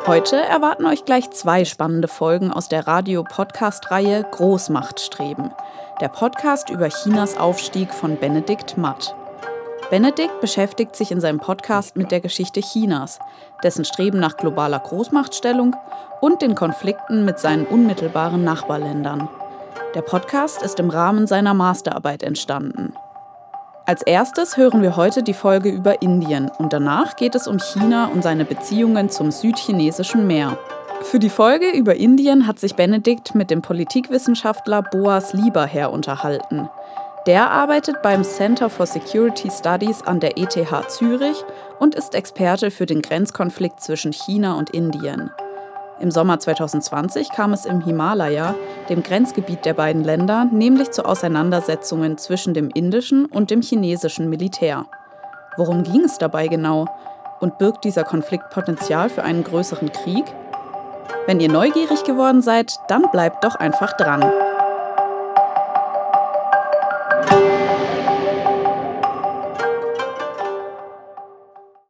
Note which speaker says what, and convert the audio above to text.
Speaker 1: Heute erwarten euch gleich 2 spannende Folgen aus der Radio-Podcast-Reihe Großmachtstreben, der Podcast über Chinas Aufstieg von Benedikt Matt. Benedikt beschäftigt sich in seinem Podcast mit der Geschichte Chinas, dessen Streben nach globaler Großmachtstellung und den Konflikten mit seinen unmittelbaren Nachbarländern. Der Podcast ist im Rahmen seiner Masterarbeit entstanden. Als erstes hören wir heute die Folge über Indien und danach geht es um China und seine Beziehungen zum Südchinesischen Meer. Für die Folge über Indien hat sich Benedikt mit dem Politikwissenschaftler Boas Lieberherr unterhalten. Der arbeitet beim Center for Security Studies an der ETH Zürich und ist Experte für den Grenzkonflikt zwischen China und Indien. Im Sommer 2020 kam es im Himalaya, dem Grenzgebiet der beiden Länder, nämlich zu Auseinandersetzungen zwischen dem indischen und dem chinesischen Militär. Worum ging es dabei genau? Und birgt dieser Konflikt Potenzial für einen größeren Krieg? Wenn ihr neugierig geworden seid, dann bleibt doch einfach dran.